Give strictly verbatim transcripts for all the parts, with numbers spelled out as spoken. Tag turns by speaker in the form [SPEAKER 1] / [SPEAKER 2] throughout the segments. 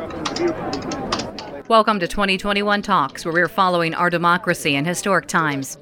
[SPEAKER 1] Welcome to twenty twenty-one Talks, where we're following our democracy in historic times.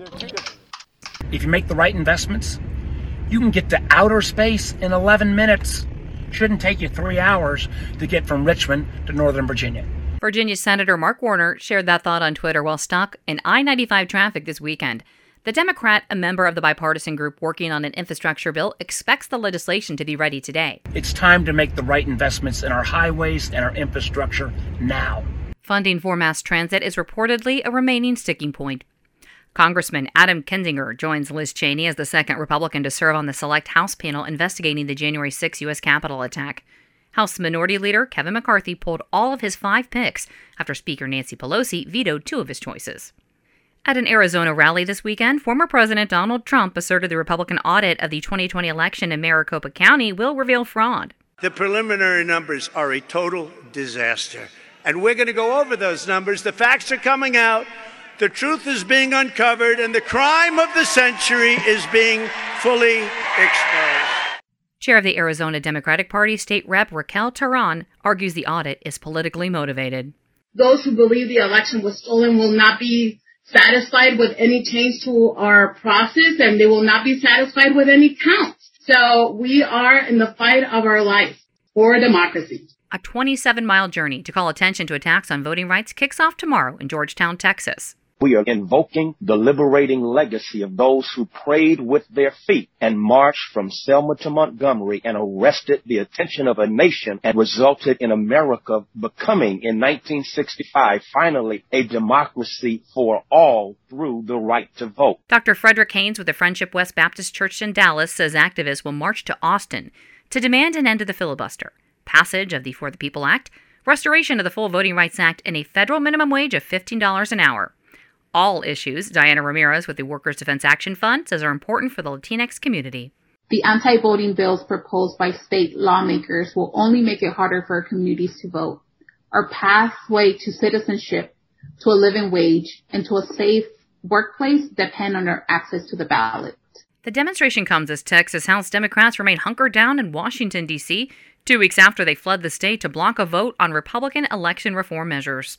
[SPEAKER 2] If you make the right investments, you can get to outer space in eleven minutes. Shouldn't take you three hours to get from Richmond to Northern Virginia.
[SPEAKER 1] Virginia Senator Mark Warner shared that thought on Twitter while stuck in I ninety-five traffic this weekend. The Democrat, a member of the bipartisan group working on an infrastructure bill, expects the legislation to be ready today.
[SPEAKER 2] It's time to make the right investments in our highways and our infrastructure now.
[SPEAKER 1] Funding for mass transit is reportedly a remaining sticking point. Congressman Adam Kinzinger joins Liz Cheney as the second Republican to serve on the Select House panel investigating the January sixth U S Capitol attack. House Minority Leader Kevin McCarthy pulled all of his five picks after Speaker Nancy Pelosi vetoed two of his choices. At an Arizona rally this weekend, former President Donald Trump asserted the Republican audit of the twenty twenty election in Maricopa County will reveal fraud.
[SPEAKER 3] The preliminary numbers are a total disaster, and we're going to go over those numbers. The facts are coming out. The truth is being uncovered, and the crime of the century is being fully exposed.
[SPEAKER 1] Chair of the Arizona Democratic Party, State Rep Raquel Terán, argues the audit is politically motivated.
[SPEAKER 4] Those who believe the election was stolen will not be satisfied with any change to our process, and they will not be satisfied with any count. So we are in the fight of our life for democracy.
[SPEAKER 1] A twenty-seven mile journey to call attention to attacks on voting rights kicks off tomorrow in Georgetown, Texas.
[SPEAKER 5] We are invoking the liberating legacy of those who prayed with their feet and marched from Selma to Montgomery and arrested the attention of a nation and resulted in America becoming, in nineteen sixty-five, finally a democracy for all through the right to vote.
[SPEAKER 1] Doctor Frederick Haynes with the Friendship West Baptist Church in Dallas says activists will march to Austin to demand an end to the filibuster, passage of the For the People Act, restoration of the Full Voting Rights Act, and a federal minimum wage of fifteen dollars an hour. All issues, Diana Ramirez with the Workers' Defense Action Fund says, are important for the Latinx community.
[SPEAKER 6] The anti-voting bills proposed by state lawmakers will only make it harder for our communities to vote. Our pathway to citizenship, to a living wage, and to a safe workplace depend on our access to the ballot.
[SPEAKER 1] The demonstration comes as Texas House Democrats remain hunkered down in Washington, D C, two weeks after they fled the state to block a vote on Republican election reform measures.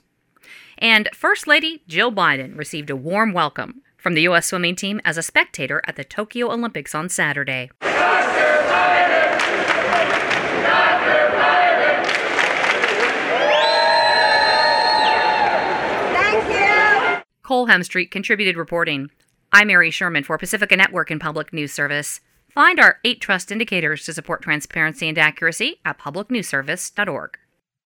[SPEAKER 1] And First Lady Jill Biden received a warm welcome from the U S swimming team as a spectator at the Tokyo Olympics on Saturday.
[SPEAKER 7] Doctor Biden! Doctor Biden! Thank you!
[SPEAKER 1] Cole Hemstreet contributed reporting. I'm Mary Sherman for Pacifica Network and Public News Service. Find our eight trust indicators to support transparency and accuracy at public news service dot org.